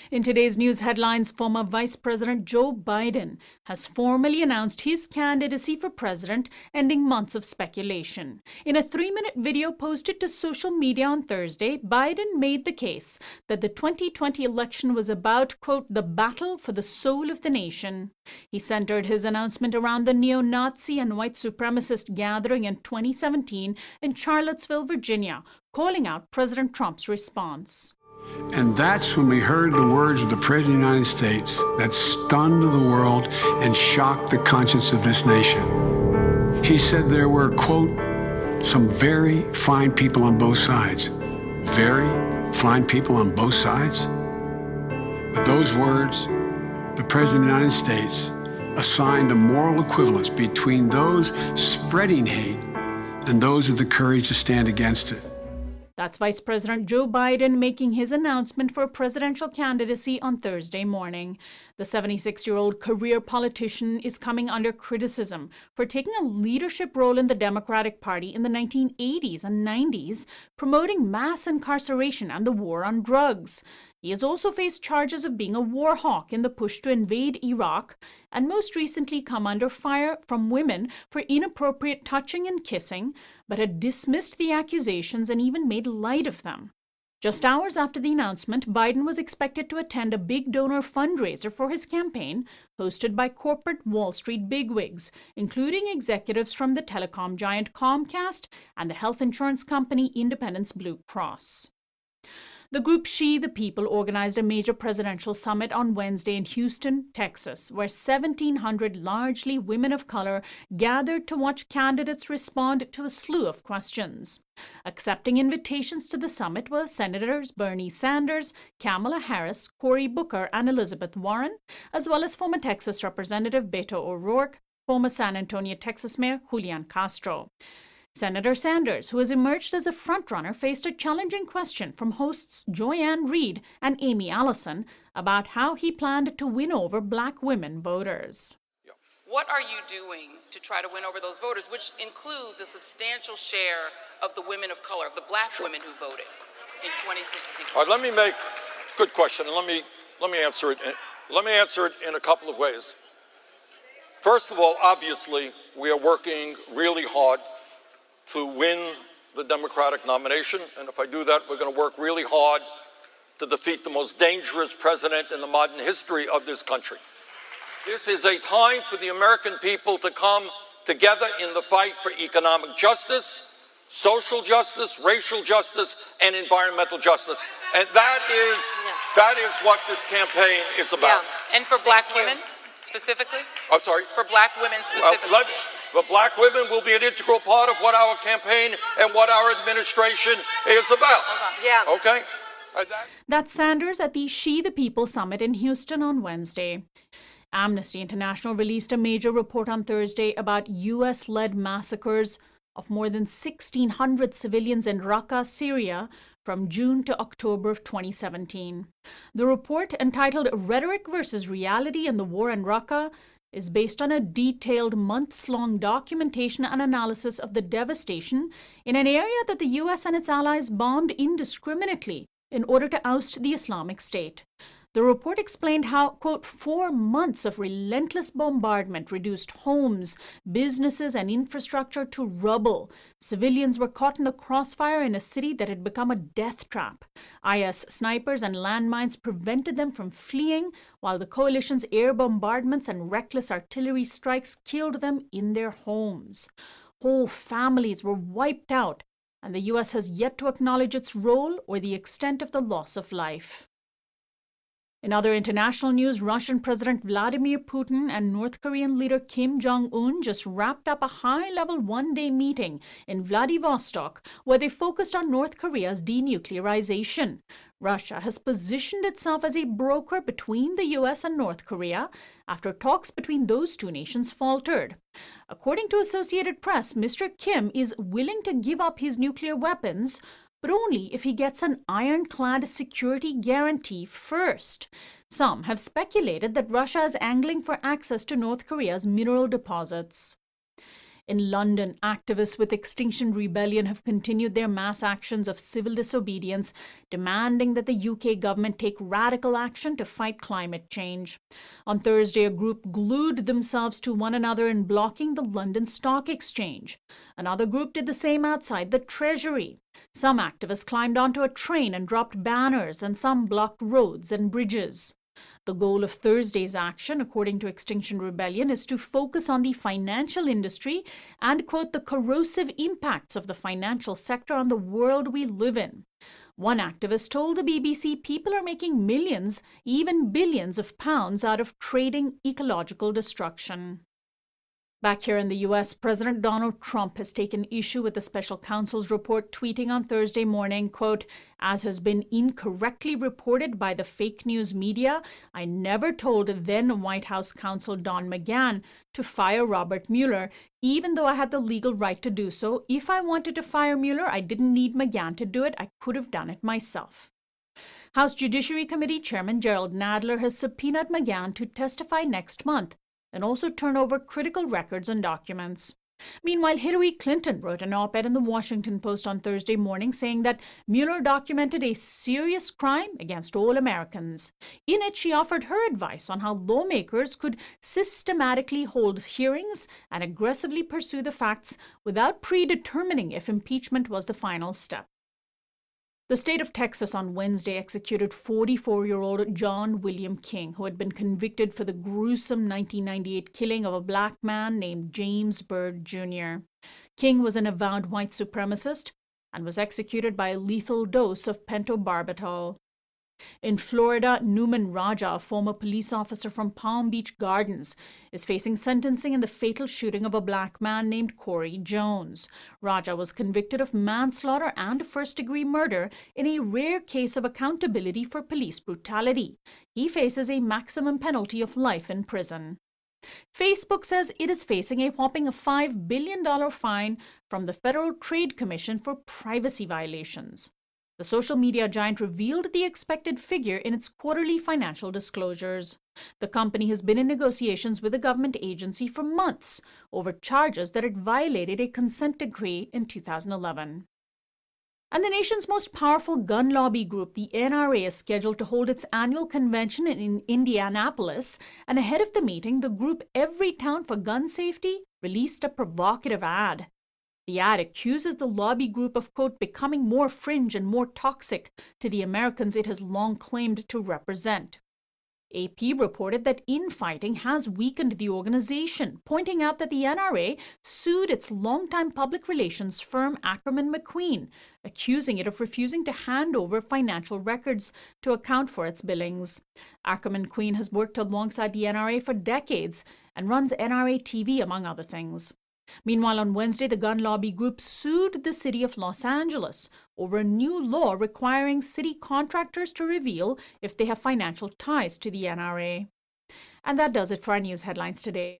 In today's news headlines, former Vice President Joe Biden has formally announced his candidacy for president, ending months of speculation. In a 3-minute video posted to social media on Thursday, Biden made the case that the 2020 election was about, quote, the battle for the soul of the nation. He centered his announcement around the neo-Nazi and white supremacist gathering in 2017 in Charlottesville, Virginia, calling out President Trump's response. And that's when we heard the words of the President of the United States that stunned the world and shocked the conscience of this nation. He said there were, quote, some very fine people on both sides. Very fine people on both sides? With those words, the President of the United States assigned a moral equivalence between those spreading hate and those with the courage to stand against it. That's Vice President Joe Biden making his announcement for presidential candidacy on Thursday morning. The 76-year-old career politician is coming under criticism for taking a leadership role in the Democratic Party in the 1980s and 90s, promoting mass incarceration and the war on drugs. He has also faced charges of being a war hawk in the push to invade Iraq, and most recently come under fire from women for inappropriate touching and kissing, but had dismissed the accusations and even made light of them. Just hours after the announcement, Biden was expected to attend a big donor fundraiser for his campaign, hosted by corporate Wall Street bigwigs, including executives from the telecom giant Comcast and the health insurance company Independence Blue Cross. The group She the People organized a major presidential summit on Wednesday in Houston, Texas, where 1,700 largely women of color gathered to watch candidates respond to a slew of questions. Accepting invitations to the summit were Senators Bernie Sanders, Kamala Harris, Cory Booker, and Elizabeth Warren, as well as former Texas Representative Beto O'Rourke, former San Antonio, Texas Mayor Julian Castro. Senator Sanders, who has emerged as a frontrunner, faced a challenging question from hosts Joanne Reed and Amy Allison about how he planned to win over Black women voters. What are you doing to try to win over those voters, which includes a substantial share of the women of color, of the Black women who voted in 2016? All right, let me make good question, and let me answer it. Let me answer it in a couple of ways. First of all, obviously, we are working really hard to win the Democratic nomination. And if I do that, we're going to work really hard to defeat the most dangerous president in the modern history of this country. This is a time for the American people to come together in the fight for economic justice, social justice, racial justice, and environmental justice. And that is what this campaign is about. Yeah. And for Black women specifically? I'm sorry? For Black women specifically? The Black women will be an integral part of what our campaign and what our administration is about. Yeah. Okay? That's Sanders at the She the People Summit in Houston on Wednesday. Amnesty International released a major report on Thursday about U.S.-led massacres of more than 1,600 civilians in Raqqa, Syria, from June to October of 2017. The report, entitled Rhetoric versus Reality in the War in Raqqa, is based on a detailed months-long documentation and analysis of the devastation in an area that the U.S. and its allies bombed indiscriminately in order to oust the Islamic State. The report explained how, quote, 4 months of relentless bombardment reduced homes, businesses, and infrastructure to rubble. Civilians were caught in the crossfire in a city that had become a death trap. IS snipers and landmines prevented them from fleeing, while the coalition's air bombardments and reckless artillery strikes killed them in their homes. Whole families were wiped out, and the U.S. has yet to acknowledge its role or the extent of the loss of life. In other international news, Russian President Vladimir Putin and North Korean leader Kim Jong-un just wrapped up a high-level one-day meeting in Vladivostok where they focused on North Korea's denuclearization. Russia has positioned itself as a broker between the U.S. and North Korea after talks between those two nations faltered. According to Associated Press, Mr. Kim is willing to give up his nuclear weapons, but only if he gets an ironclad security guarantee first. Some have speculated that Russia is angling for access to North Korea's mineral deposits. In London, activists with Extinction Rebellion have continued their mass actions of civil disobedience, demanding that the UK government take radical action to fight climate change. On Thursday, a group glued themselves to one another in blocking the London Stock Exchange. Another group did the same outside the Treasury. Some activists climbed onto a train and dropped banners, and some blocked roads and bridges. The goal of Thursday's action, according to Extinction Rebellion, is to focus on the financial industry and, quote, the corrosive impacts of the financial sector on the world we live in. One activist told the BBC people are making millions, even billions of pounds out of trading ecological destruction. Back here in the U.S., President Donald Trump has taken issue with the special counsel's report, tweeting on Thursday morning, quote, "As has been incorrectly reported by the fake news media, I never told then White House counsel Don McGahn to fire Robert Mueller, even though I had the legal right to do so. If I wanted to fire Mueller, I didn't need McGahn to do it. I could have done it myself." House Judiciary Committee Chairman Gerald Nadler has subpoenaed McGahn to testify next month and also turn over critical records and documents. Meanwhile, Hillary Clinton wrote an op-ed in the Washington Post on Thursday morning saying that Mueller documented a serious crime against all Americans. In it, she offered her advice on how lawmakers could systematically hold hearings and aggressively pursue the facts without predetermining if impeachment was the final step. The state of Texas on Wednesday executed 44-year-old John William King, who had been convicted for the gruesome 1998 killing of a black man named James Byrd Jr. King was an avowed white supremacist and was executed by a lethal dose of pentobarbital. In Florida, Newman Raja, a former police officer from Palm Beach Gardens, is facing sentencing in the fatal shooting of a black man named Corey Jones. Raja was convicted of manslaughter and first-degree murder in a rare case of accountability for police brutality. He faces a maximum penalty of life in prison. Facebook says it is facing a whopping $5 billion fine from the Federal Trade Commission for privacy violations. The social media giant revealed the expected figure in its quarterly financial disclosures. The company has been in negotiations with a government agency for months over charges that it violated a consent decree in 2011. And the nation's most powerful gun lobby group, the NRA, is scheduled to hold its annual convention in Indianapolis, and ahead of the meeting, the group Everytown for Gun Safety released a provocative ad. The ad accuses the lobby group of, quote, becoming more fringe and more toxic to the Americans it has long claimed to represent. AP reported that infighting has weakened the organization, pointing out that the NRA sued its longtime public relations firm Ackerman McQueen, accusing it of refusing to hand over financial records to account for its billings. Ackerman McQueen has worked alongside the NRA for decades and runs NRA TV, among other things. Meanwhile, on Wednesday, the gun lobby group sued the city of Los Angeles over a new law requiring city contractors to reveal if they have financial ties to the NRA. And that does it for our news headlines today.